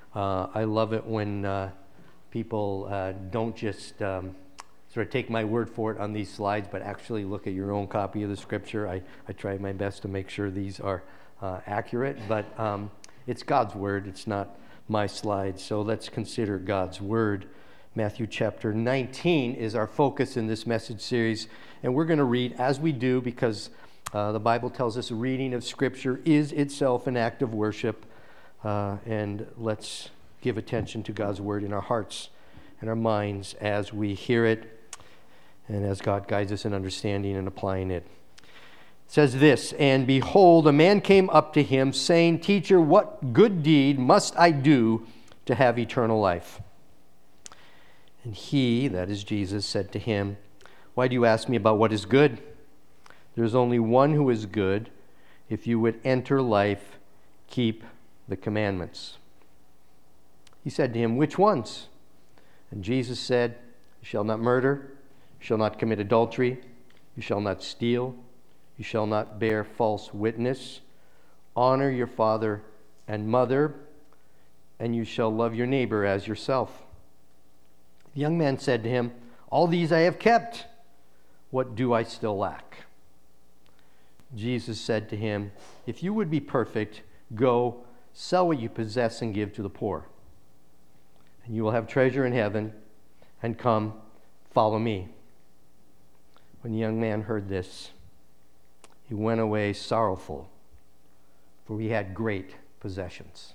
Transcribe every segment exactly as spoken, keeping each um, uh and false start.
Uh, I love it when uh, people uh, don't just um, sort of take my word for it on these slides, but actually look at your own copy of the scripture. I, I try my best to make sure these are uh, accurate, but um, it's God's word. It's not my slides. So let's consider God's word. Matthew chapter nineteen is our focus in this message series, and we're going to read as we do because uh, the Bible tells us reading of scripture is itself an act of worship. Uh, and let's give attention to God's word in our hearts and our minds as we hear it and as God guides us in understanding and applying it. It says this, "And behold, a man came up to him, saying, 'Teacher, what good deed must I do to have eternal life?' And he," that is Jesus, "said to him, 'Why do you ask me about what is good? There is only one who is good. If you would enter life, keep the commandments.' He said to him, 'Which ones?' And Jesus said, 'You shall not murder, you shall not commit adultery, you shall not steal, you shall not bear false witness, honor your father and mother, and you shall love your neighbor as yourself.' The young man said to him, 'All these I have kept. What do I still lack?' Jesus said to him, 'If you would be perfect, go, sell what you possess and give to the poor, and you will have treasure in heaven, and come, follow me.' When the young man heard this, he went away sorrowful, for he had great possessions."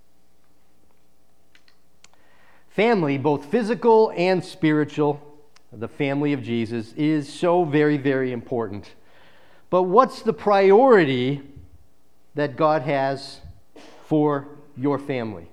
Family, both physical and spiritual, the family of Jesus, is so very, very important. But what's the priority that God has for your family?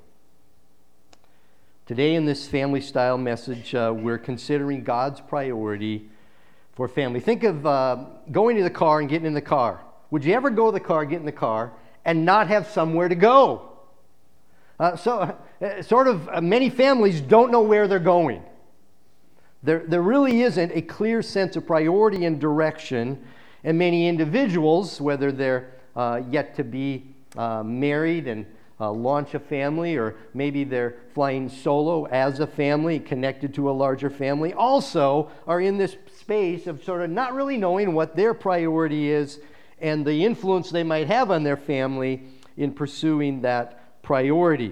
Today in this family style message, uh, we're considering God's priority for family. Think of uh, going to the car and getting in the car. Would you ever go to the car, get in the car, and not have somewhere to go? Uh, so, uh, sort of, uh, many families don't know where they're going. There, there really isn't a clear sense of priority and direction, and many individuals, whether they're uh, yet to be uh, married and uh, launch a family, or maybe they're flying solo as a family connected to a larger family, also are in this space of sort of not really knowing what their priority is and the influence they might have on their family in pursuing that priority.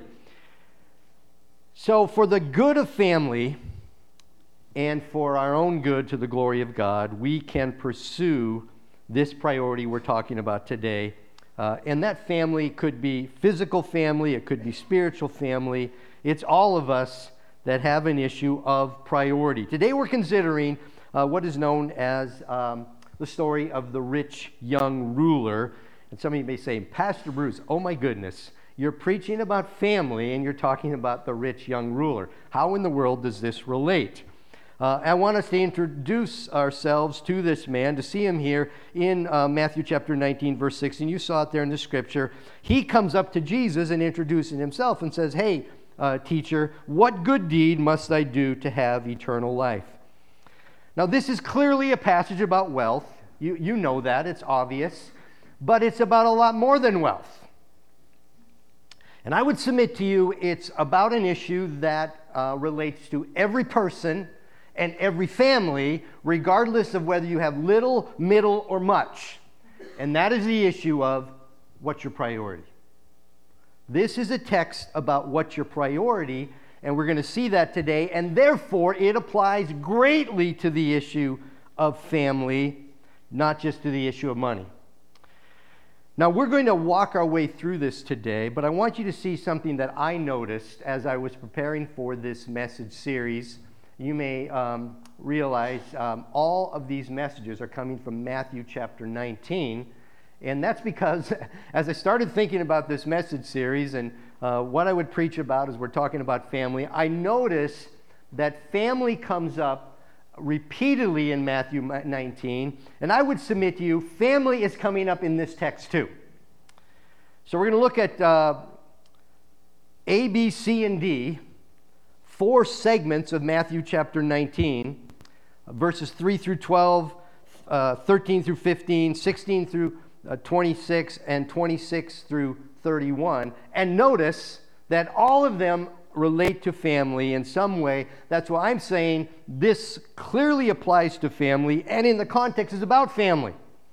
So for the good of family and for our own good to the glory of God, we can pursue this priority we're talking about today. Uh, and that family could be physical family, it could be spiritual family. It's all of us that have an issue of priority. Today we're considering uh, what is known as um, the story of the rich young ruler. And some of you may say, "Pastor Bruce, oh my goodness, you're preaching about family and you're talking about the rich young ruler. How in the world does this relate?" Uh, I want us to introduce ourselves to this man, to see him here in uh, Matthew chapter nineteen, verse sixteen. You saw it there in the scripture. He comes up to Jesus and introduces himself and says, "Hey, uh, teacher, what good deed must I do to have eternal life?" Now, this is clearly a passage about wealth. You, you know that. It's obvious. But it's about a lot more than wealth. And I would submit to you it's about an issue that uh, relates to every person and every family, regardless of whether you have little, middle, or much. And that is the issue of what's your priority. This is a text about what's your priority, and we're going to see that today, and therefore it applies greatly to the issue of family, not just to the issue of money. Now, we're going to walk our way through this today, but I want you to see something that I noticed as I was preparing for this message series. You may um, realize um, all of these messages are coming from Matthew chapter nineteen, and that's because as I started thinking about this message series and uh, what I would preach about as we're talking about family, I noticed that family comes up repeatedly in Matthew nineteen, and I would submit to you, family is coming up in this text too. So we're going to look at uh, A, B, C, and D, four segments of Matthew chapter nineteen, verses three through twelve, uh, thirteen through fifteen, sixteen through uh, twenty-six, and twenty-six through thirty-one. And notice that all of them relate to family in some way. That's why I'm saying this clearly applies to family, and in the context is about family.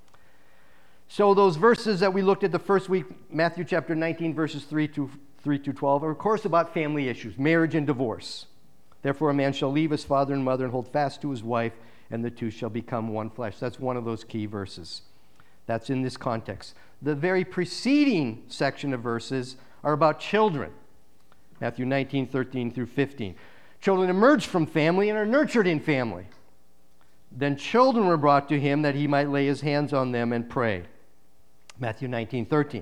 So those verses that we looked at the first week, Matthew chapter nineteen, verses three to three to twelve, are of course about family issues, marriage and divorce. Therefore a man shall leave his father and mother and hold fast to his wife, and the two shall become one flesh. That's one of those key verses. That's in this context. The very preceding section of verses are about children. Matthew nineteen, thirteen through fifteen. Children emerged from family and are nurtured in family. Then children were brought to him that he might lay his hands on them and pray. Matthew nineteen, thirteen.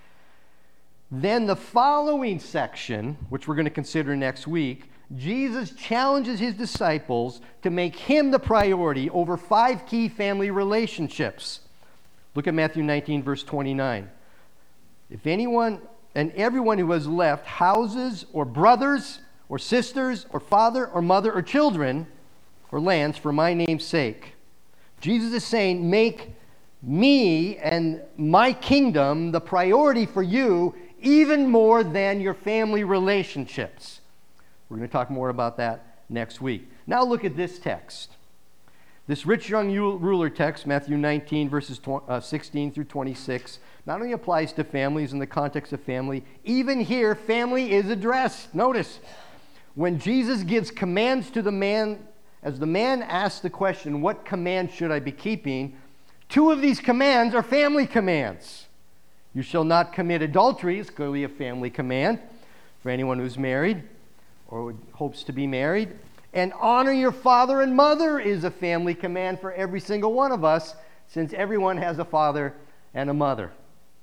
Then the following section, which we're going to consider next week, Jesus challenges his disciples to make him the priority over five key family relationships. Look at Matthew nineteen, verse twenty-nine. If anyone and everyone who has left houses or brothers or sisters or father or mother or children or lands for my name's sake. Jesus is saying, make me and my kingdom the priority for you even more than your family relationships. We're going to talk more about that next week. Now look at this text. This rich young ruler text, Matthew nineteen, verses sixteen through twenty-six, not only applies to families in the context of family, even here, family is addressed. Notice, when Jesus gives commands to the man, as the man asks the question, what command should I be keeping? Two of these commands are family commands. You shall not commit adultery is clearly a family command for anyone who's married or hopes to be married. And honor your father and mother is a family command for every single one of us, since everyone has a father and a mother.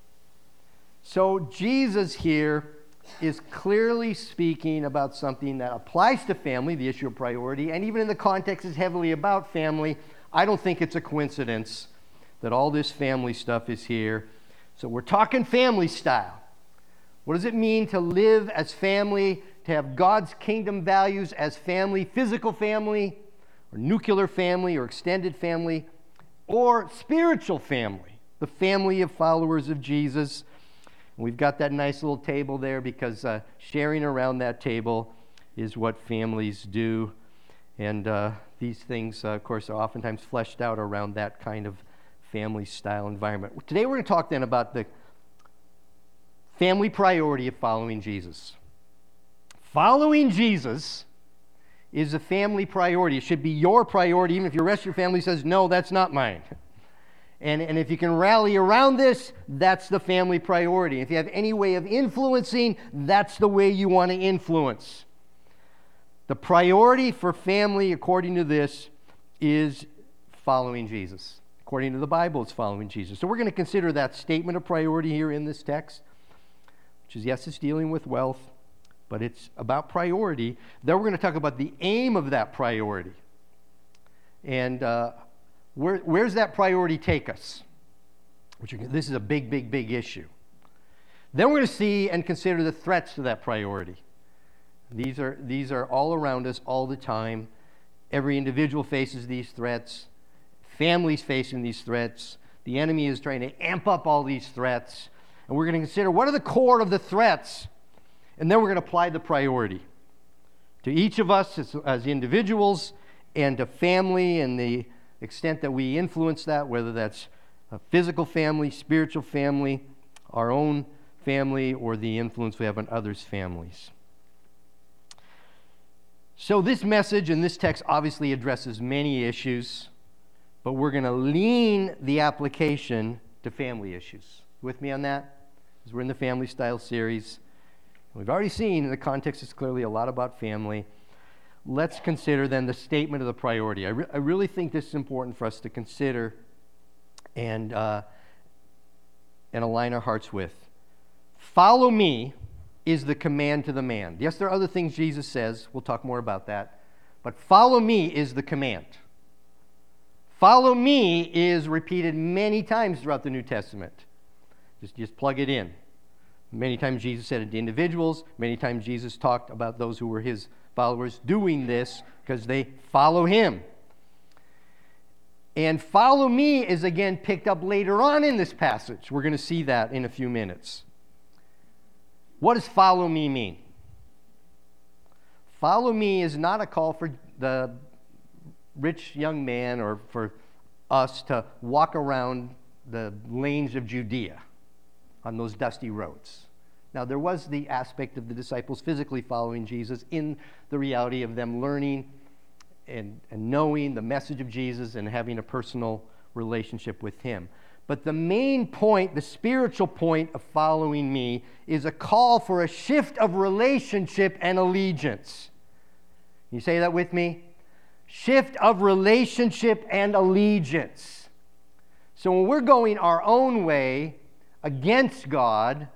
So Jesus here is clearly speaking about something that applies to family, the issue of priority, and even in the context is heavily about family. I don't think it's a coincidence that all this family stuff is here. So we're talking family style. What does it mean to live as family, to have God's kingdom values as family, physical family, or nuclear family, or extended family, or spiritual family, the family of followers of Jesus? And we've got that nice little table there because uh, sharing around that table is what families do. And uh, these things, uh, of course, are oftentimes fleshed out around that kind of family-style environment. Today we're going to talk then about the family priority of following Jesus. Following Jesus is a family priority. It should be your priority, even if your rest of your family says, no, that's not mine. And, and if you can rally around this, that's the family priority. If you have any way of influencing, that's the way you want to influence. The priority for family, according to this, is following Jesus. According to the Bible, it's following Jesus. So we're going to consider that statement of priority here in this text, which is, yes, it's dealing with wealth, but it's about priority. Then we're going to talk about the aim of that priority. And uh, where, where's that priority take us? Which are, this is a big, big, big issue. Then we're going to see and consider the threats to that priority. These are, these are all around us all the time. Every individual faces these threats. Families facing these threats. The enemy is trying to amp up all these threats. And we're going to consider what are the core of the threats. And then we're going to apply the priority to each of us as, as individuals and to family and the extent that we influence that, whether that's a physical family, spiritual family, our own family, or the influence we have on others' families. So this message and this text obviously addresses many issues, but we're going to lean the application to family issues. With me on that? Because we're in the Family Style series. We've already seen in the context it's clearly a lot about family. Let's consider then the statement of the priority. I, re- I really think this is important for us to consider and, uh, and align our hearts with. Follow me is the command to the man. Yes, there are other things Jesus says. We'll talk more about that. But follow me is the command. Follow me is repeated many times throughout the New Testament. Just, just plug it in. Many times Jesus said it to individuals. Many times Jesus talked about those who were his followers doing this because they follow him. And follow me is again picked up later on in this passage. We're going to see that in a few minutes. What does follow me mean? Follow me is not a call for the rich young man or for us to walk around the lanes of Judea on those dusty roads. Now, there was the aspect of the disciples physically following Jesus in the reality of them learning and, and knowing the message of Jesus and having a personal relationship with him. But the main point, the spiritual point of following me is a call for a shift of relationship and allegiance. You say that with me? Shift of relationship and allegiance. So when we're going our own way against God,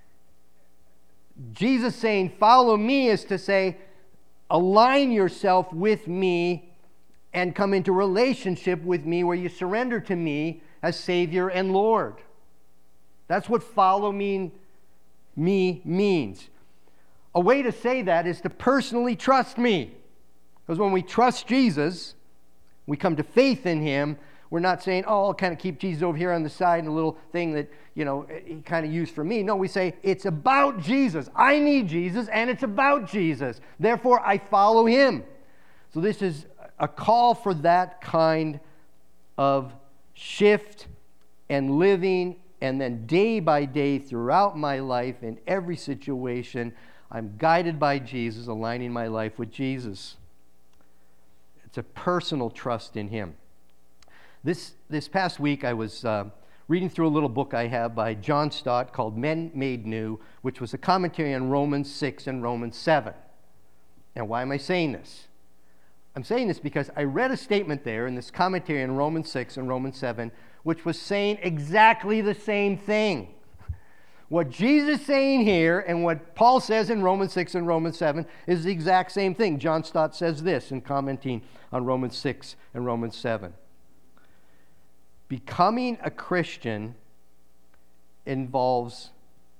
Jesus saying, follow me, is to say, align yourself with me and come into relationship with me where you surrender to me as Savior and Lord. That's what follow me, me means. A way to say that is to personally trust me. Because when we trust Jesus, we come to faith in him, we're not saying, oh, I'll kind of keep Jesus over here on the side and a little thing that, you know, he kind of used for me. No, we say, it's about Jesus. I need Jesus, and it's about Jesus. Therefore, I follow him. So this is a call for that kind of shift and living, and then day by day throughout my life in every situation, I'm guided by Jesus, aligning my life with Jesus. It's a personal trust in him. This this past week, I was uh, reading through a little book I have by John Stott called Men Made New, which was a commentary on Romans six and Romans seven. Now, why am I saying this? I'm saying this because I read a statement there in this commentary on Romans six and Romans seven, which was saying exactly the same thing. What Jesus is saying here and what Paul says in Romans six and Romans seven is the exact same thing. John Stott says this in commenting on Romans six and Romans seven. Becoming a Christian involves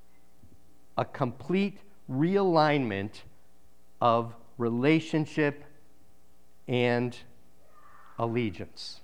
a complete realignment of relationship and allegiance.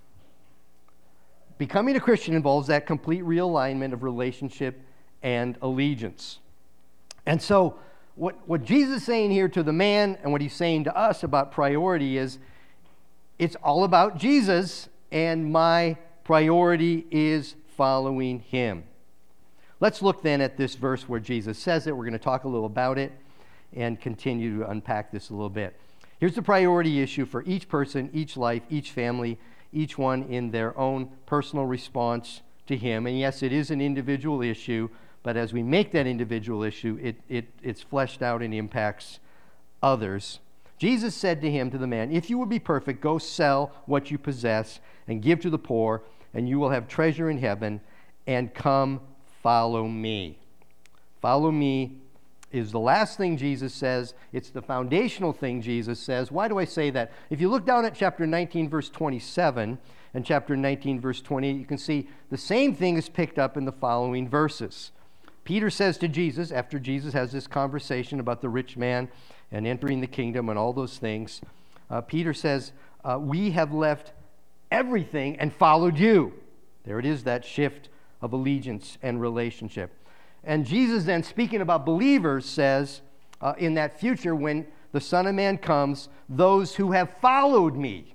Becoming a Christian involves that complete realignment of relationship and allegiance. And so what, what Jesus is saying here to the man and what he's saying to us about priority is it's all about Jesus, and my priority is following him. Let's look then at this verse where Jesus says it. We're going to talk a little about it and continue to unpack this a little bit. Here's the priority issue for each person, each life, each family, each one in their own personal response to him. And yes, it is an individual issue, but as we make that individual issue, it, it, it's fleshed out and impacts others. Jesus said to him, to the man, if you would be perfect, go sell what you possess and give to the poor, and you will have treasure in heaven, and come follow me. Follow me is the last thing Jesus says. It's the foundational thing Jesus says. Why do I say that? If you look down at chapter nineteen, verse twenty-seven, and chapter nineteen, verse twenty-eight, you can see the same thing is picked up in the following verses. Peter says to Jesus, after Jesus has this conversation about the rich man and entering the kingdom and all those things, uh, Peter says, uh, we have left everything and followed you. There it is, that shift of allegiance and relationship. And Jesus then, speaking about believers, says uh, in that future when the Son of Man comes, those who have followed me.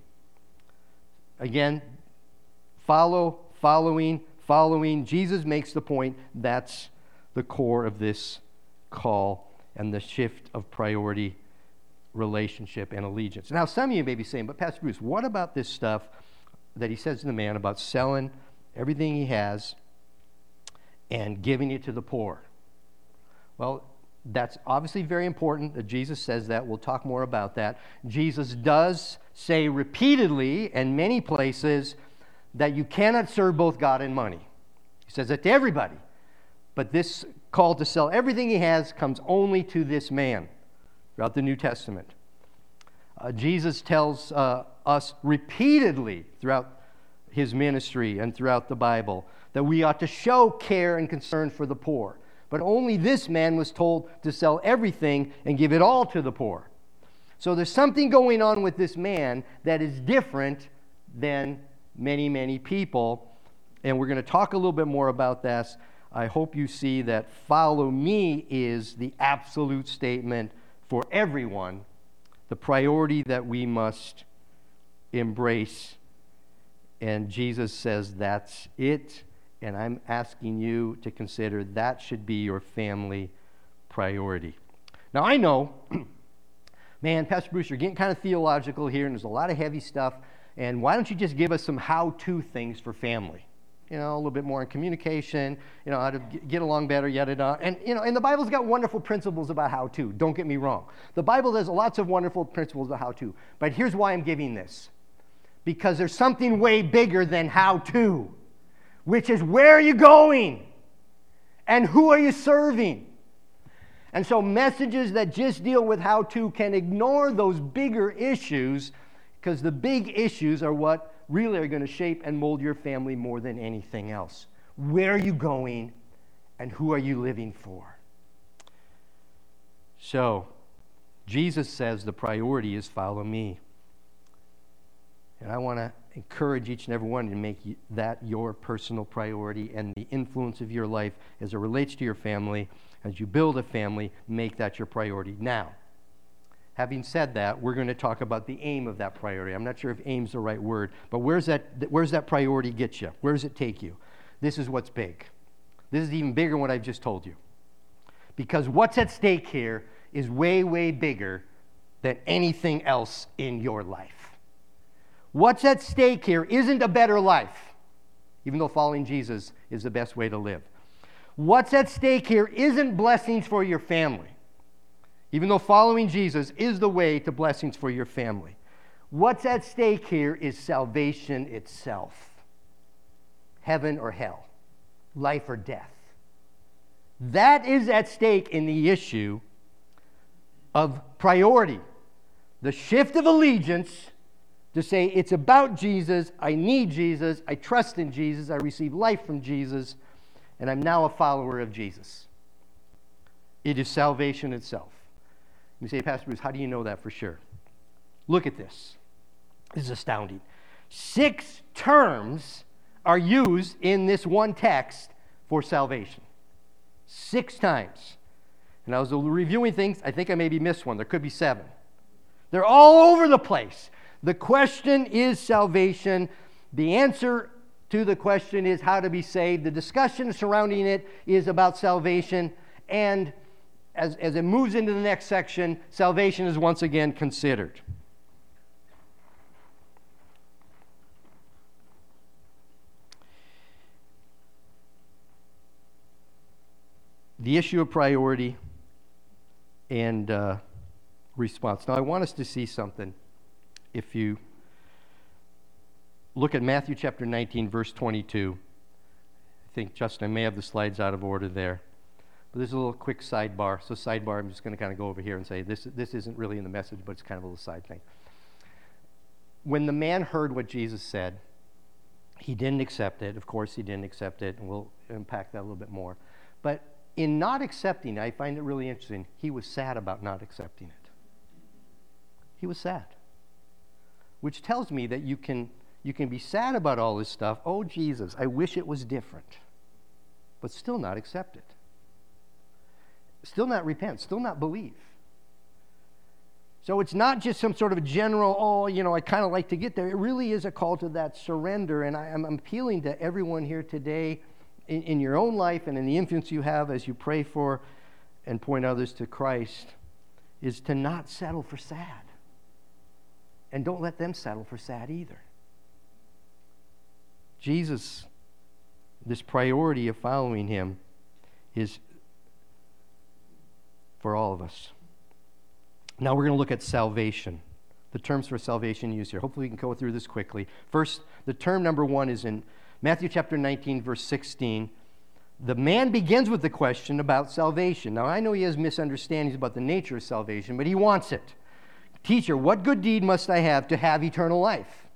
Again, follow, following, following. Jesus makes the point that's the core of this call and the shift of priority, relationship, and allegiance. Now, some of you may be saying, but Pastor Bruce, what about this stuff that he says to the man about selling everything he has and giving it to the poor? Well, that's obviously very important that Jesus says that. We'll talk more about that. Jesus does say repeatedly in many places that you cannot serve both God and money. He says that to everybody. But this call to sell everything he has comes only to this man throughout the New Testament. Uh, Jesus tells uh, us repeatedly throughout his ministry and throughout the Bible that we ought to show care and concern for the poor. But only this man was told to sell everything and give it all to the poor. So there's something going on with this man that is different than many, many people. And we're going to talk a little bit more about this. I hope you see that follow me is the absolute statement for everyone, the priority that we must embrace. And Jesus says that's it. And I'm asking you to consider that should be your family priority. Now, I know, man, Pastor Bruce, you're getting kind of theological here, and there's a lot of heavy stuff. And why don't you just give us some how-to things for family? You know, a little bit more in communication, you know, how to get along better, yada, yada. And, you know, and the Bible's got wonderful principles about how to. Don't get me wrong. The Bible has lots of wonderful principles about how to. But here's why I'm giving this. Because there's something way bigger than how to, which is where are you going? And who are you serving? And so messages that just deal with how to can ignore those bigger issues, because the big issues are what really are going to shape and mold your family more than anything else. Where are you going, and who are you living for? So, Jesus says the priority is follow me. And I want to encourage each and every one to make that your personal priority, and the influence of your life as it relates to your family. As you build a family, make that your priority. Now, having said that, we're going to talk about the aim of that priority. I'm not sure if aim's the right word, but where's that, where's that priority get you? Where does it take you? This is what's big. This is even bigger than what I've just told you. Because what's at stake here is way, way bigger than anything else in your life. What's at stake here isn't a better life, even though following Jesus is the best way to live. What's at stake here isn't blessings for your family, even though following Jesus is the way to blessings for your family. What's at stake here is salvation itself. Heaven or hell, life or death. That is at stake in the issue of priority. The shift of allegiance to say it's about Jesus, I need Jesus, I trust in Jesus, I receive life from Jesus, and I'm now a follower of Jesus. It is salvation itself. You say, Pastor Bruce, how do you know that for sure? Look at this. This is astounding. Six terms are used in this one text for salvation. Six times. And I was reviewing things. I think I maybe missed one. There could be seven. They're all over the place. The question is salvation. The answer to the question is how to be saved. The discussion surrounding it is about salvation. And as, as it moves into the next section, salvation is once again considered. The issue of priority and uh, response. Now, I want us to see something. If you look at Matthew chapter nineteen, verse twenty-two, I think, Justin, I may have the slides out of order there. But there's a little quick sidebar. So sidebar, I'm just going to kind of go over here and say this, this isn't really in the message, but it's kind of a little side thing. When the man heard what Jesus said, he didn't accept it. Of course, he didn't accept it, and we'll unpack that a little bit more. But in not accepting it, I find it really interesting, he was sad about not accepting it. He was sad. Which tells me that you can, you can be sad about all this stuff. Oh, Jesus, I wish it was different. But still not accept it. Still not repent. Still not believe. So it's not just some sort of a general, oh, you know, I kind of like to get there. It really is a call to that surrender. And I, I'm appealing to everyone here today in, in your own life and in the influence you have as you pray for and point others to Christ, is to not settle for sad. And don't let them settle for sad either. Jesus, this priority of following him is for all of us. Now we're going to look at salvation. The terms for salvation used here. Hopefully we can go through this quickly. First, the term number one is in Matthew chapter nineteen, verse sixteen. The man begins with the question about salvation. Now I know he has misunderstandings about the nature of salvation, but he wants it. Teacher, what good deed must I have to have eternal life?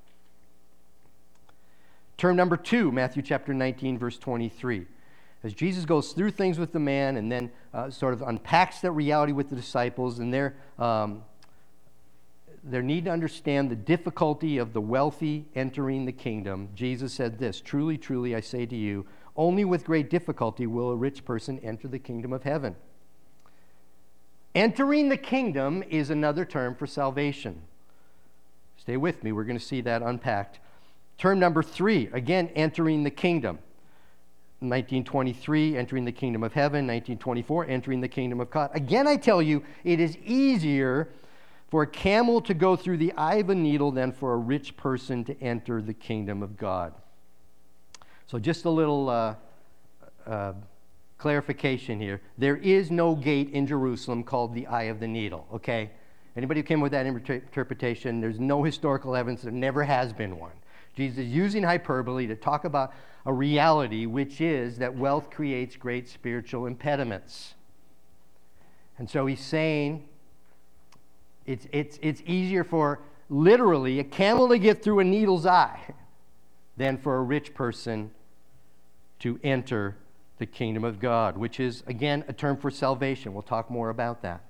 Term number two, Matthew chapter nineteen, verse twenty-three. As Jesus goes through things with the man and then uh, sort of unpacks that reality with the disciples and their, um, their need to understand the difficulty of the wealthy entering the kingdom, Jesus said this, truly, truly, I say to you, only with great difficulty will a rich person enter the kingdom of heaven. Entering the kingdom is another term for salvation. Stay with me. We're going to see that unpacked. Term number three, again, entering the kingdom. nineteen twenty-three, entering the kingdom of heaven. nineteen twenty-four, entering the kingdom of God. Again, I tell you, it is easier for a camel to go through the eye of a needle than for a rich person to enter the kingdom of God. So just a little uh, uh, clarification here. There is no gate in Jerusalem called the eye of the needle, okay? Anybody who came with that interpretation, there's no historical evidence. There never has been one. Jesus is using hyperbole to talk about a reality, which is that wealth creates great spiritual impediments. And so he's saying it's, it's, it's easier for literally a camel to get through a needle's eye than for a rich person to enter the kingdom of God, which is, again, a term for salvation. We'll talk more about that.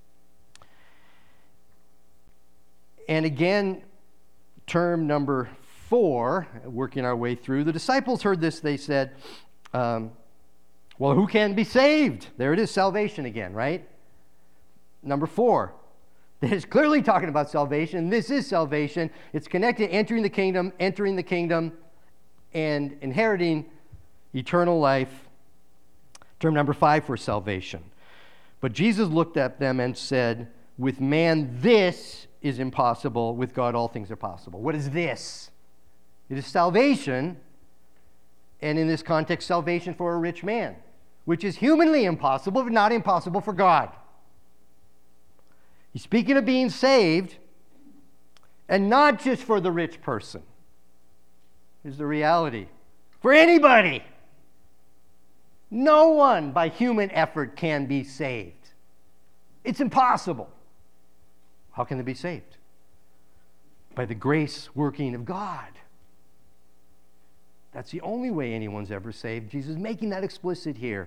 And again, term number four, working our way through, the disciples heard this. They said, um, well, who can be saved? There it is, salvation again, right? Number four, it's clearly talking about salvation. This is salvation. It's connected, entering the kingdom, entering the kingdom, and inheriting eternal life. Term number five for salvation. But Jesus looked at them and said, with man this is impossible, with God all things are possible. What is this? It is salvation, and in this context, salvation for a rich man, which is humanly impossible, but not impossible for God. He's speaking of being saved, and not just for the rich person. Here's the reality. For anybody. No one by human effort can be saved. It's impossible. How can they be saved? By the grace working of God. That's the only way anyone's ever saved. Jesus is making that explicit here.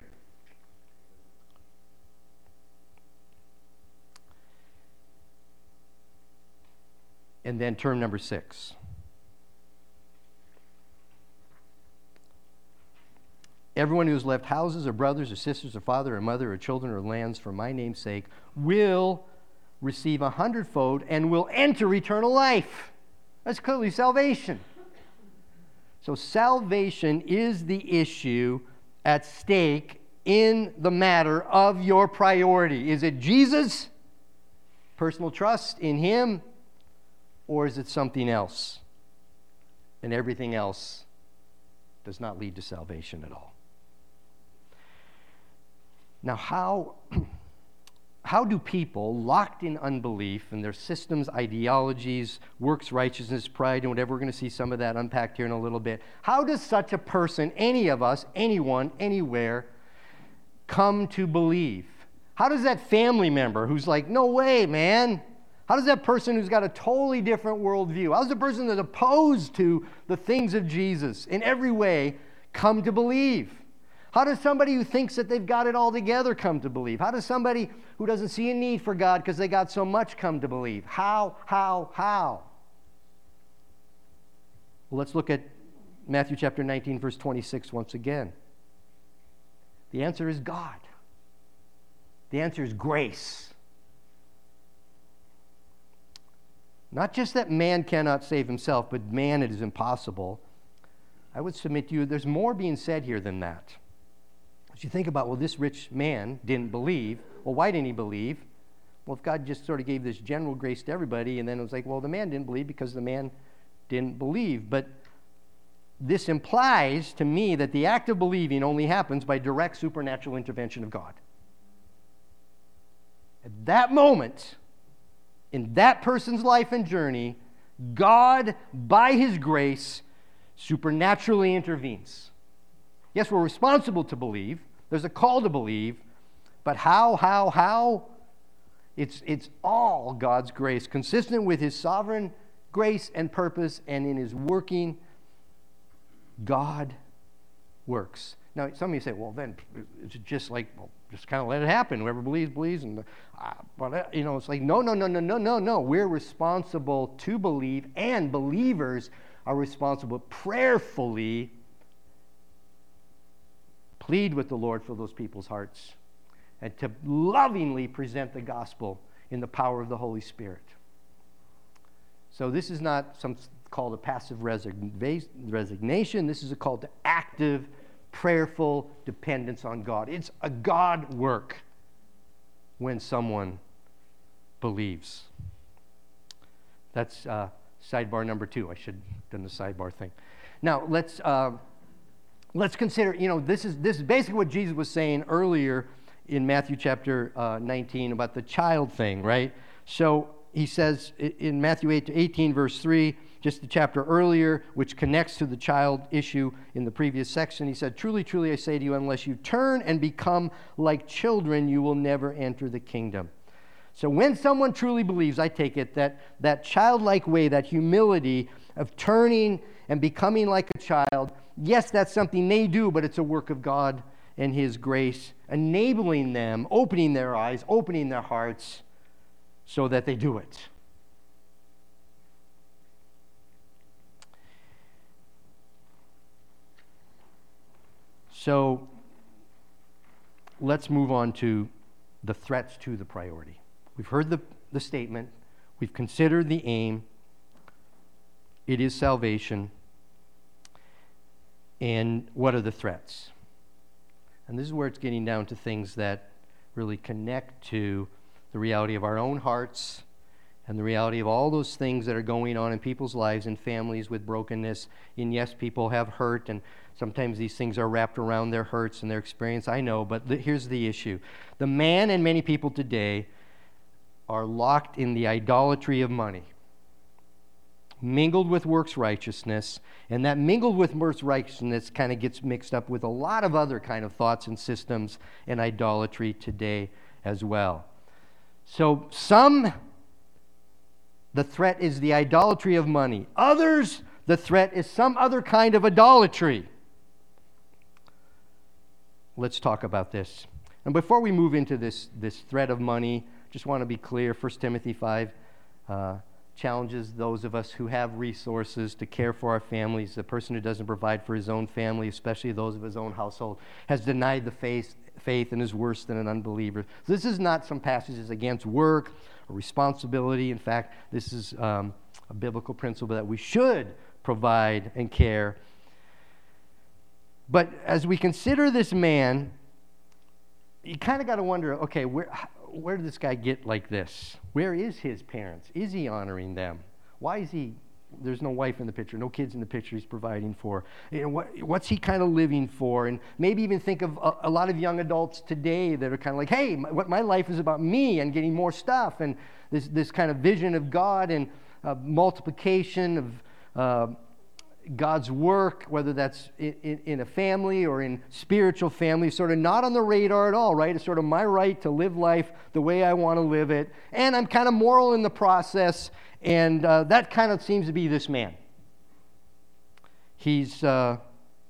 And then term number six. Everyone who has left houses or brothers or sisters or father or mother or children or lands for my name's sake will receive a hundredfold and will enter eternal life. That's clearly salvation. So salvation is the issue at stake in the matter of your priority. Is it Jesus, personal trust in Him, or is it something else? And everything else does not lead to salvation at all. Now, how, how do people locked in unbelief and their systems, ideologies, works, righteousness, pride, and whatever, we're going to see some of that unpacked here in a little bit. How does such a person, any of us, anyone, anywhere, come to believe? How does that family member who's like, no way, man? How does that person who's got a totally different worldview, how does the person that's opposed to the things of Jesus in every way come to believe? How does somebody who thinks that they've got it all together come to believe? How does somebody who doesn't see a need for God because they got so much come to believe? How, how, how? Well, let's look at Matthew chapter nineteen, verse twenty-six once again. The answer is God. The answer is grace. Not just that man cannot save himself, but man, it is impossible. I would submit to you there's more being said here than that. As you think about, well, this rich man didn't believe. Well, why didn't he believe? Well, if God just sort of gave this general grace to everybody, and then it was like, well, the man didn't believe because the man didn't believe. But this implies to me that the act of believing only happens by direct supernatural intervention of God. At that moment, in that person's life and journey, God, by His grace, supernaturally intervenes. Yes, we're responsible to believe. There's a call to believe. But how, how, how? It's, it's all God's grace, consistent with His sovereign grace and purpose, and in His working, God works. Now, some of you say, well, then it's just like, well, just kind of let it happen. Whoever believes, believes. And, uh, but, you know, it's like, no, no, no, no, no, no, no. We're responsible to believe, and believers are responsible prayerfully plead with the Lord for those people's hearts and to lovingly present the gospel in the power of the Holy Spirit. So this is not some call to passive resign- resignation. This is a call to active, prayerful dependence on God. It's a God work when someone believes. That's uh, sidebar number two. I should have done the sidebar thing. Now let's uh, let's consider. You know, this is this is basically what Jesus was saying earlier in Matthew chapter uh, nineteen about the child thing, right? So he says in Matthew eight to eighteen, verse three, just the chapter earlier, which connects to the child issue in the previous section. He said, "Truly, truly, I say to you, unless you turn and become like children, you will never enter the kingdom." So when someone truly believes, I take it, that that childlike way, that humility of turning and becoming like a child, yes, that's something they do, but it's a work of God and His grace, enabling them, opening their eyes, opening their hearts, so that they do it. So let's move on to the threats to the priority. We've heard the, the statement. We've considered the aim. It is salvation. And what are the threats? And this is where it's getting down to things that really connect to the reality of our own hearts and the reality of all those things that are going on in people's lives and families with brokenness. And yes, people have hurt, and sometimes these things are wrapped around their hurts and their experience. I know, but the, here's the issue. The man and many people today are locked in the idolatry of money, mingled with works righteousness, and that mingled with works righteousness kind of gets mixed up with a lot of other kind of thoughts and systems and idolatry today as well. So some, the threat is the idolatry of money. Others, the threat is some other kind of idolatry. Let's talk about this. And before we move into this, this threat of money, just want to be clear, First Timothy five uh, challenges those of us who have resources to care for our families. The person who doesn't provide for his own family, especially those of his own household, has denied the faith, faith and is worse than an unbeliever. So this is not some passages against work or responsibility. In fact, this is um, a biblical principle that we should provide and care. But as we consider this man, you kind of got to wonder, okay, where where did this guy get like this? Where is his parents? Is he honoring them? Why is he, there's no wife in the picture, no kids in the picture he's providing for? You know, what, what's he kind of living for? And maybe even think of a, a lot of young adults today that are kind of like, hey, my, what my life is about me and getting more stuff, and this, this kind of vision of God and uh, multiplication of uh, God's work, whether that's in, in, in a family or in spiritual family, sort of not on the radar at all, right? It's sort of my right to live life the way I want to live it. And I'm kind of moral in the process, and uh, that kind of seems to be this man. He's, uh,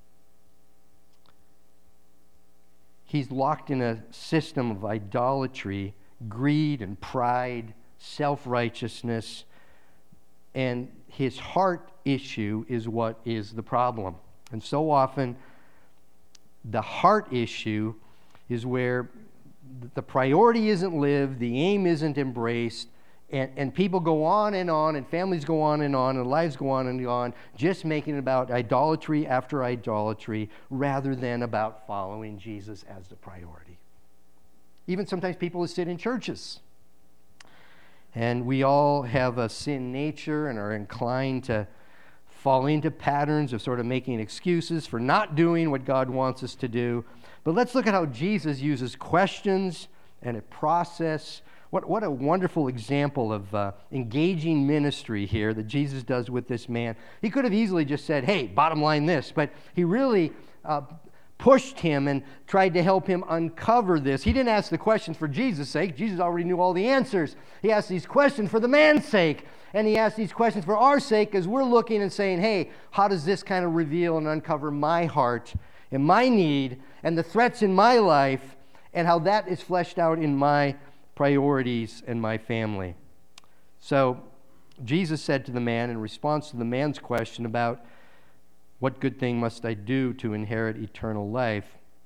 he's locked in a system of idolatry, greed and pride, self-righteousness, and his heart issue is what is the problem. And so often, the heart issue is where the priority isn't lived, the aim isn't embraced, and, and people go on and on, and families go on and on, and lives go on and on, just making it about idolatry after idolatry, rather than about following Jesus as the priority. Even sometimes people who sit in churches, and we all have a sin nature and are inclined to fall into patterns of sort of making excuses for not doing what God wants us to do. But let's look at how Jesus uses questions and a process. What, what a wonderful example of uh, engaging ministry here that Jesus does with this man. He could have easily just said, hey, bottom line this, but he really uh, pushed him and tried to help him uncover this. He didn't ask the questions for Jesus' sake. Jesus already knew all the answers. He asked these questions for the man's sake. And he asked these questions for our sake as we're looking and saying, hey, how does this kind of reveal and uncover my heart and my need and the threats in my life and how that is fleshed out in my priorities and my family? So Jesus said to the man in response to the man's question about what good thing must I do to inherit eternal life,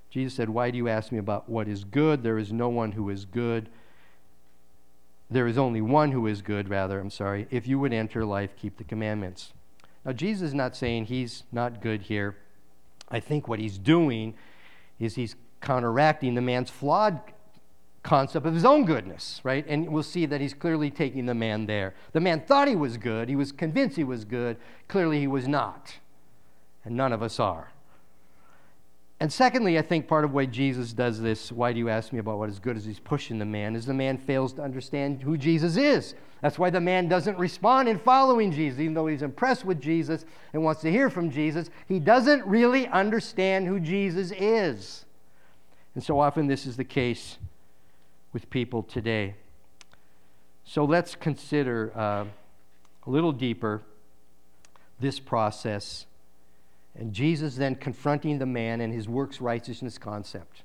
Jesus said, "Why do you ask me about what is good? There is no one who is good. There is only one who is good, rather, I'm sorry. If you would enter life, keep the commandments." Now, Jesus is not saying he's not good here. I think what he's doing is he's counteracting the man's flawed concept of his own goodness, right? And we'll see that he's clearly taking the man there. The man thought he was good. He was convinced he was good. Clearly, he was not. And none of us are. And secondly, I think part of why Jesus does this, "Why do you ask me about what is good," as he's pushing the man, is the man fails to understand who Jesus is. That's why the man doesn't respond in following Jesus. Even though he's impressed with Jesus and wants to hear from Jesus, he doesn't really understand who Jesus is. And so often this is the case with people today. So let's consider uh, a little deeper this process, and Jesus then confronting the man and his works righteousness concept.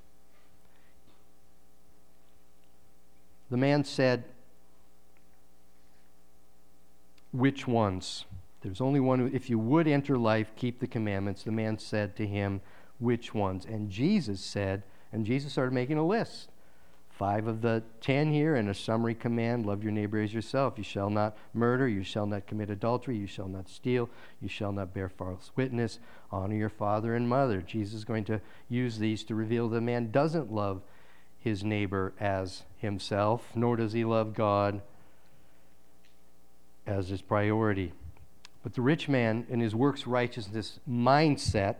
The man said, "Which ones? There's only one who, if you would enter life, keep the commandments." The man said to him, "Which ones?" And Jesus said, and Jesus started making a list. Five of the ten here, and a summary command: love your neighbor as yourself. You shall not murder. You shall not commit adultery. You shall not steal. You shall not bear false witness. Honor your father and mother. Jesus is going to use these to reveal the man doesn't love his neighbor as himself, nor does he love God as his priority. But the rich man, in his works righteousness mindset,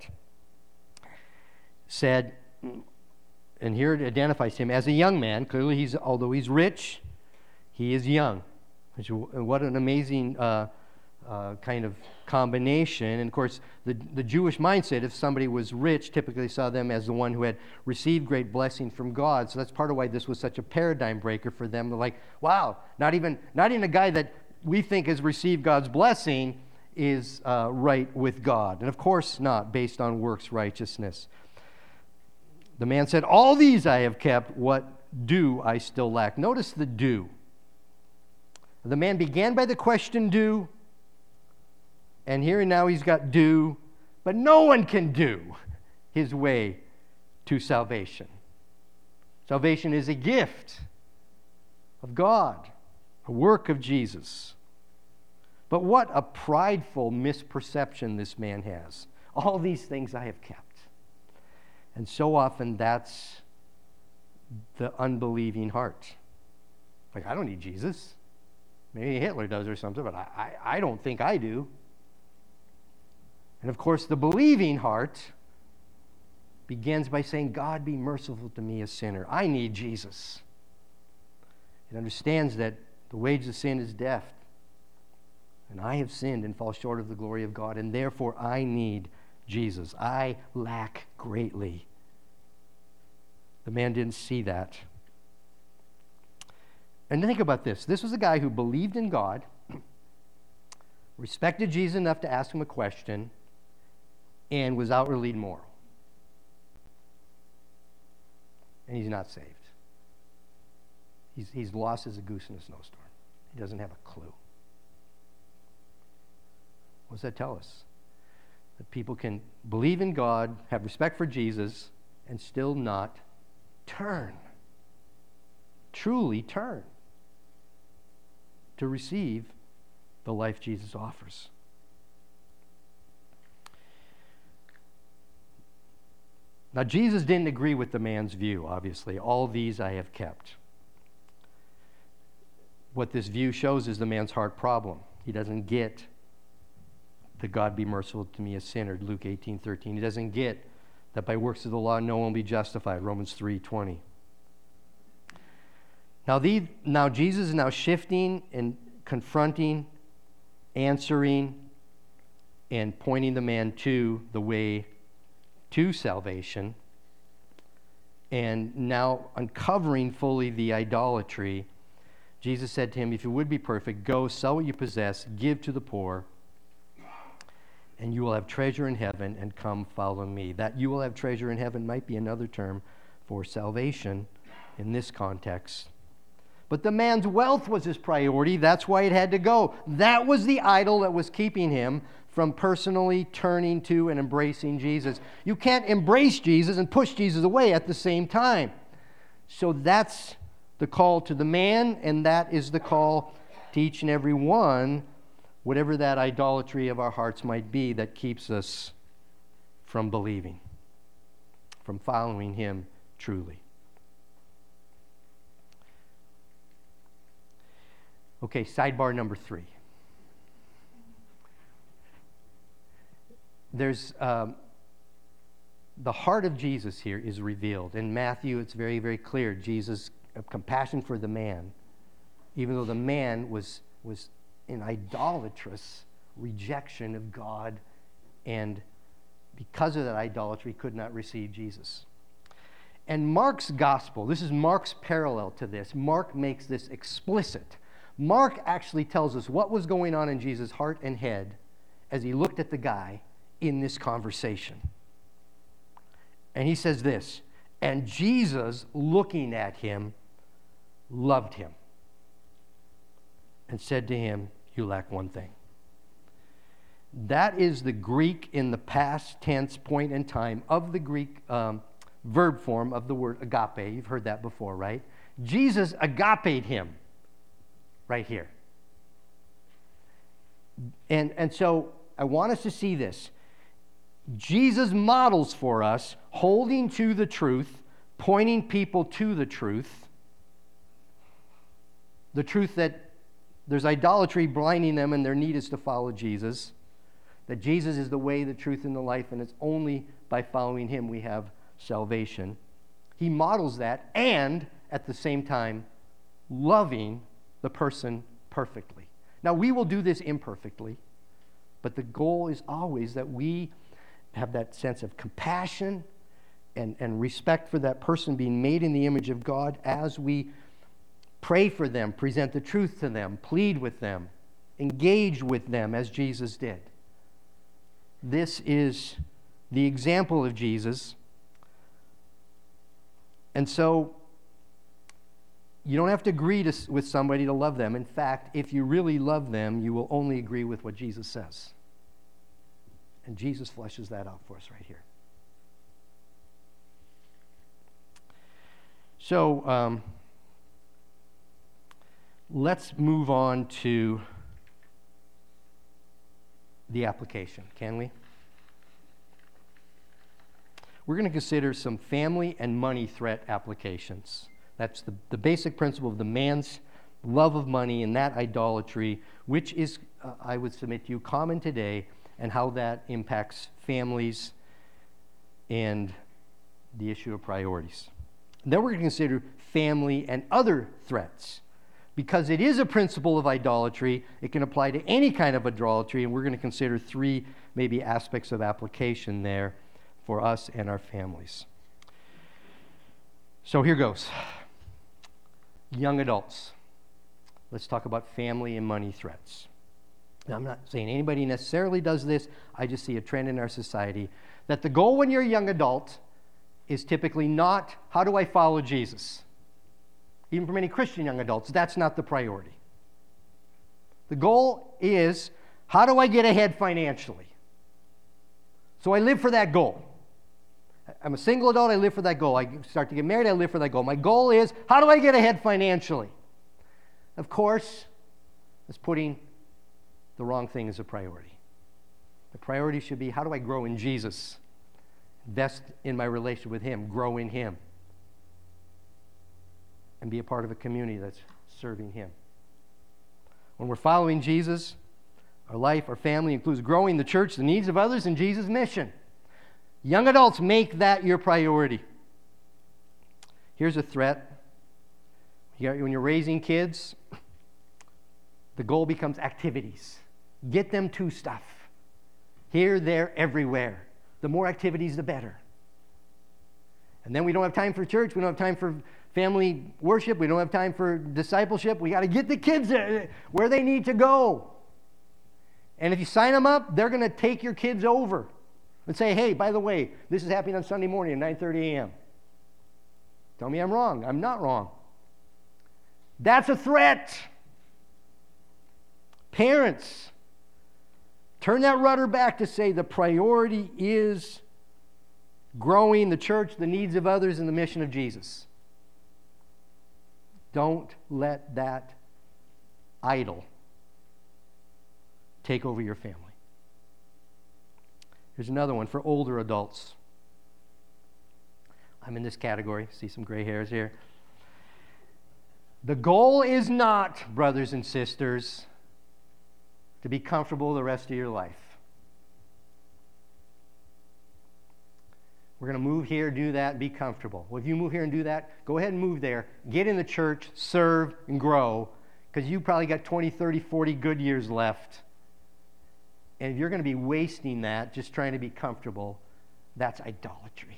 said, and here it identifies him as a young man. Clearly, he's although he's rich, he is young. Which, what an amazing uh, uh, kind of combination. And of course, the, the Jewish mindset, if somebody was rich, typically saw them as the one who had received great blessing from God. So that's part of why this was such a paradigm breaker for them. They're like, wow, not even, not even a guy that we think has received God's blessing is uh, right with God. And of course not, based on works righteousness. The man said, "All these I have kept. What do I still lack?" Notice the do. The man began by the question do, and here and now he's got do, but no one can do his way to salvation. Salvation is a gift of God, a work of Jesus. But what a prideful misperception this man has. All these things I have kept. And so often that's the unbelieving heart. Like, I don't need Jesus. Maybe Hitler does or something, but I, I, I don't think I do. And of course, the believing heart begins by saying, "God, be merciful to me, a sinner. I need Jesus." It understands that the wages of sin is death. And I have sinned and fall short of the glory of God, and therefore I need Jesus. I lack greatly. The man didn't see that. And think about this. This was a guy who believed in God, respected Jesus enough to ask him a question, and was outwardly immoral. And he's not saved. He's, he's lost as a goose in a snowstorm. He doesn't have a clue. What does that tell us? That people can believe in God, have respect for Jesus, and still not turn. Truly turn to receive the life Jesus offers. Now, Jesus didn't agree with the man's view, obviously. All these I have kept. What this view shows is the man's heart problem. He doesn't get that God be merciful to me, a sinner, Luke eighteen thirteen. He doesn't get that by works of the law no one will be justified, Romans three twenty. Now, the, now Jesus is now shifting and confronting, answering, and pointing the man to the way to salvation, and now uncovering fully the idolatry. Jesus said to him, "If you would be perfect, go sell what you possess, give to the poor, and you will have treasure in heaven, and come follow me." That "you will have treasure in heaven" might be another term for salvation in this context. But the man's wealth was his priority. That's why it had to go. That was the idol that was keeping him from personally turning to and embracing Jesus. You can't embrace Jesus and push Jesus away at the same time. So that's the call to the man, and that is the call to each and every one, whatever that idolatry of our hearts might be that keeps us from believing, from following him truly. Okay, sidebar number three. There's um, the heart of Jesus here is revealed. In Matthew, it's very, very clear. Jesus' compassion for the man, even though the man was, was in idolatrous rejection of God, and because of that idolatry, could not receive Jesus. And Mark's gospel, this is Mark's parallel to this. Mark makes this explicit. Mark actually tells us what was going on in Jesus' heart and head as he looked at the guy in this conversation. And he says this, and Jesus, looking at him, loved him and said to him, you lack one thing. That is the Greek in the past tense point in time of the Greek um, verb form of the word agape. You've heard that before, right? Jesus agape'd him right here. And, and so I want us to see this. Jesus models for us holding to the truth, pointing people to the truth, the truth that there's idolatry blinding them and their need is to follow Jesus, that Jesus is the way, the truth, and the life, and it's only by following him we have salvation. He models that, and at the same time, loving the person perfectly. Now, we will do this imperfectly, but the goal is always that we have that sense of compassion and, and respect for that person being made in the image of God as we pray for them, present the truth to them, plead with them, engage with them as Jesus did. This is the example of Jesus. And so you don't have to agree to, with somebody to love them. In fact, if you really love them, you will only agree with what Jesus says. And Jesus fleshes that out for us right here. So um, let's move on to the application, can we? We're going to consider some family and money threat applications. That's the, the basic principle of the man's love of money and that idolatry, which is, uh, I would submit to you, common today, and how that impacts families and the issue of priorities. And then we're going to consider family and other threats. Because it is a principle of idolatry, it can apply to any kind of idolatry, and we're going to consider three maybe aspects of application there for us and our families. So here goes. Young adults. Let's talk about family and money threats. Now, I'm not saying anybody necessarily does this. I just see a trend in our society that the goal when you're a young adult is typically not, how do I follow Jesus? Even for many Christian young adults, that's not the priority. The goal is, how do I get ahead financially? So I live for that goal. I'm a single adult, I live for that goal. I start to get married, I live for that goal. My goal is, how do I get ahead financially? Of course, it's putting the wrong thing as a priority. The priority should be, how do I grow in Jesus? Invest in my relationship with him, grow in him, and be a part of a community that's serving him. When we're following Jesus, our life, our family includes growing the church, the needs of others, and Jesus' mission. Young adults, make that your priority. Here's a threat. When you're raising kids, the goal becomes activities. Get them to stuff. Here, there, everywhere. The more activities, the better. And then we don't have time for church. We don't have time for family worship. We don't have time for discipleship. We got to get the kids where they need to go. And if you sign them up, they're going to take your kids over and say, hey, by the way, this is happening on Sunday morning at nine thirty a.m. Tell me I'm wrong. I'm not wrong. That's a threat. Parents, Turn that rudder back to say the priority is growing the church, the needs of others, and the mission of Jesus. Don't let that idol take over your family. Here's another one for older adults. I'm in this category. See some gray hairs here. The goal is not, brothers and sisters, to be comfortable the rest of your life. We're going to move here, do that, be comfortable. Well, if you move here and do that, go ahead and move there. Get in the church, serve, and grow, because you probably got twenty, thirty, forty good years left. And if you're going to be wasting that just trying to be comfortable, that's idolatry.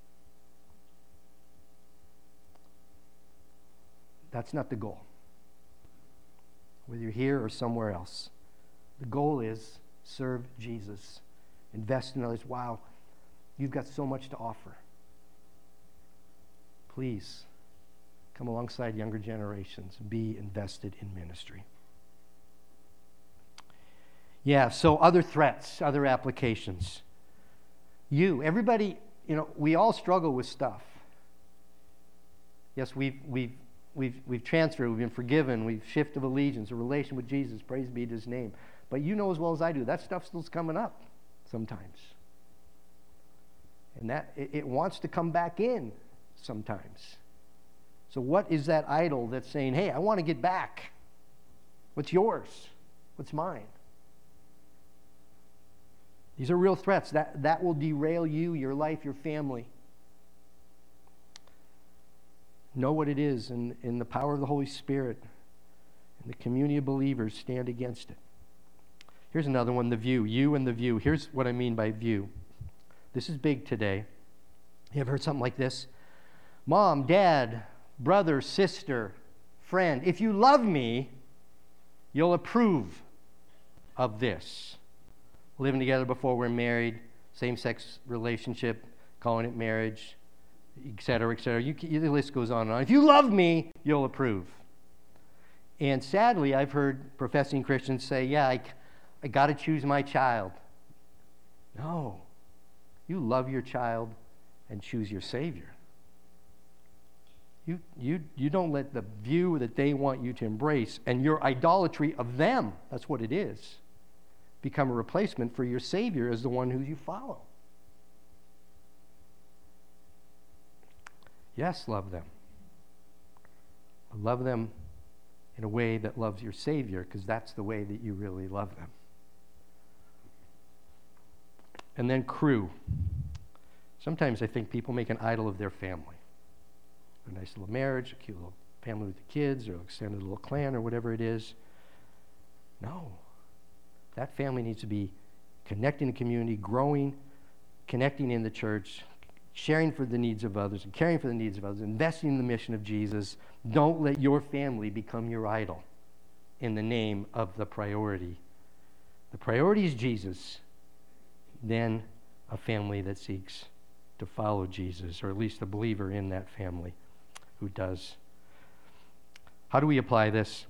That's not the goal, whether you're here or somewhere else. The goal is serve Jesus, invest in others. Wow, you've got so much to offer. Please come alongside younger generations and be invested in ministry. Yeah, so other threats, other applications. You, everybody, you know, we all struggle with stuff. Yes, we've we've we've we've transferred, we've been forgiven, we've shifted of allegiance, a relation with Jesus, praise be to his name. But you know as well as I do, that stuff still's coming up sometimes. And that it, it wants to come back in sometimes. So what is that idol that's saying, hey, I want to get back? What's yours? What's mine? These are real threats. That, that will derail you, your life, your family. Know what it is, and in the power of the Holy Spirit and the community of believers stand against it. Here's another one, the view. You and the view. Here's what I mean by view. This is big today. You ever heard something like this? Mom, dad, brother, sister, friend, if you love me, you'll approve of this. Living together before we're married, same-sex relationship, calling it marriage, et cetera, et cetera. You, the list goes on and on. If you love me, you'll approve. And sadly, I've heard professing Christians say, yeah, I, I got to choose my child. No. You love your child and choose your Savior. You, you, you don't let the view that they want you to embrace and your idolatry of them, that's what it is, become a replacement for your Savior as the one who you follow. Yes, love them. But love them in a way that loves your Savior, because that's the way that you really love them. And then crew. Sometimes I think people make an idol of their family. A nice little marriage, a cute little family with the kids, or extended little clan, or whatever it is. No. That family needs to be connecting the community, growing, connecting in the church, sharing for the needs of others, and caring for the needs of others, investing in the mission of Jesus. Don't let your family become your idol in the name of the priority. The priority is Jesus, then a family that seeks to follow Jesus, or at least a believer in that family who does. How do we apply this?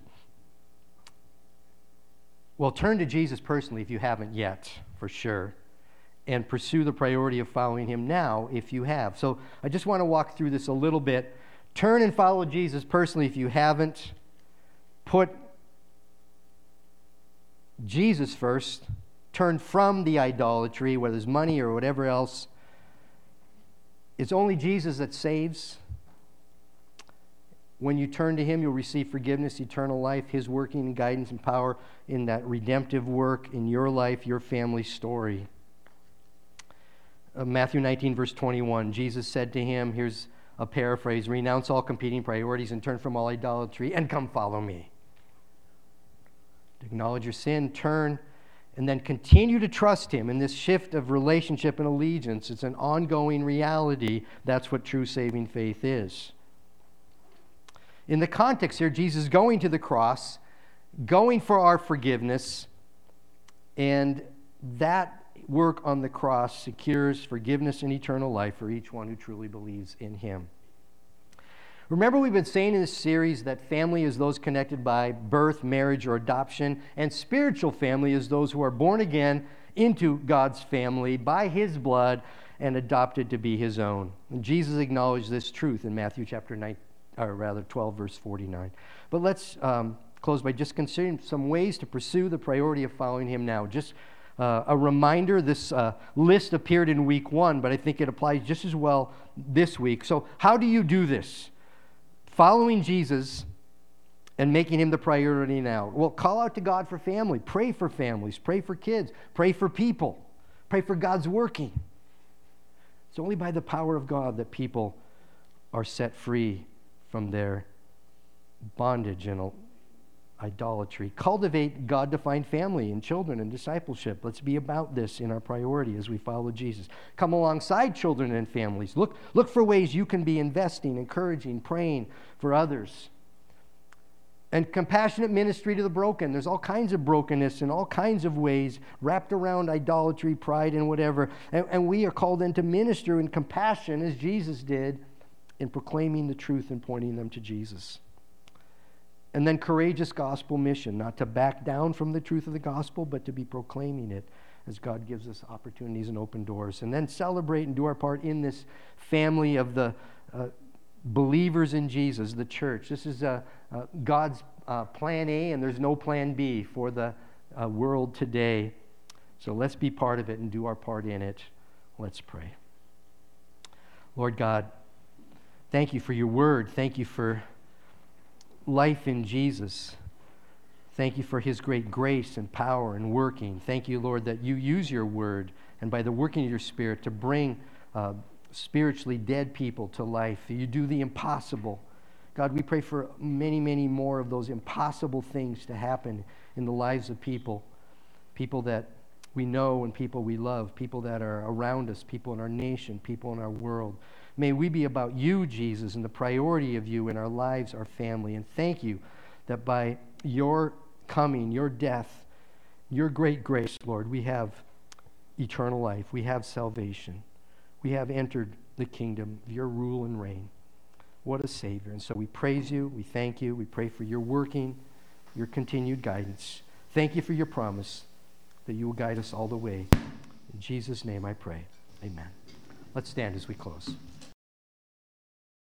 Well, turn to Jesus personally if you haven't yet, for sure, and pursue the priority of following him now if you have. So I just want to walk through this a little bit. Turn and follow Jesus personally if you haven't. Put Jesus first. Turn from the idolatry, whether it's money or whatever else. It's only Jesus that saves. When you turn to him, you'll receive forgiveness, eternal life, his working and guidance and power in that redemptive work in your life, your family story. Uh, Matthew nineteen, verse twenty-one, Jesus said to him, here's a paraphrase, renounce all competing priorities and turn from all idolatry and come follow me. Acknowledge your sin, turn, and then continue to trust him in this shift of relationship and allegiance. It's an ongoing reality. That's what true saving faith is. In the context here, Jesus going to the cross, going for our forgiveness, and that work on the cross secures forgiveness and eternal life for each one who truly believes in him. Remember, we've been saying in this series that family is those connected by birth, marriage, or adoption, and spiritual family is those who are born again into God's family by his blood and adopted to be his own. And Jesus acknowledged this truth in Matthew chapter nine, or rather twelve, verse forty-nine. But let's um, close by just considering some ways to pursue the priority of following him now. Just uh, a reminder, this uh, list appeared in week one, but I think it applies just as well this week. So how do you do this? Following Jesus and making him the priority now. Well, call out to God for family. Pray for families. Pray for kids. Pray for people. Pray for God's working. It's only by the power of God that people are set free from their bondage and idolatry. Cultivate God-defined family and children and discipleship. Let's be about this in our priority as we follow Jesus. Come alongside children and families. Look, look for ways you can be investing, encouraging, praying for others. And compassionate ministry to the broken. There's all kinds of brokenness in all kinds of ways wrapped around idolatry, pride, and whatever. And, and we are called then to minister in compassion as Jesus did in proclaiming the truth and pointing them to Jesus. And then courageous gospel mission, not to back down from the truth of the gospel, but to be proclaiming it as God gives us opportunities and open doors. And then celebrate and do our part in this family of the uh, believers in Jesus, the church. This is uh, uh, God's uh, plan A, and there's no plan B for the uh, world today. So let's be part of it and do our part in it. Let's pray. Lord God, thank you for your word. Thank you for life in Jesus. Thank you for his great grace and power and working. Thank you, Lord, that you use your word and by the working of your Spirit to bring uh, spiritually dead people to life. You do the impossible. God, we pray for many, many more of those impossible things to happen in the lives of people, people that we know and people we love, people that are around us, people in our nation, people in our world. May we be about you, Jesus, and the priority of you in our lives, our family. And thank you that by your coming, your death, your great grace, Lord, we have eternal life. We have salvation. We have entered the kingdom of your rule and reign. What a Savior. And so we praise you. We thank you. We pray for your working, your continued guidance. Thank you for your promise that you will guide us all the way. In Jesus' name I pray. Amen. Let's stand as we close.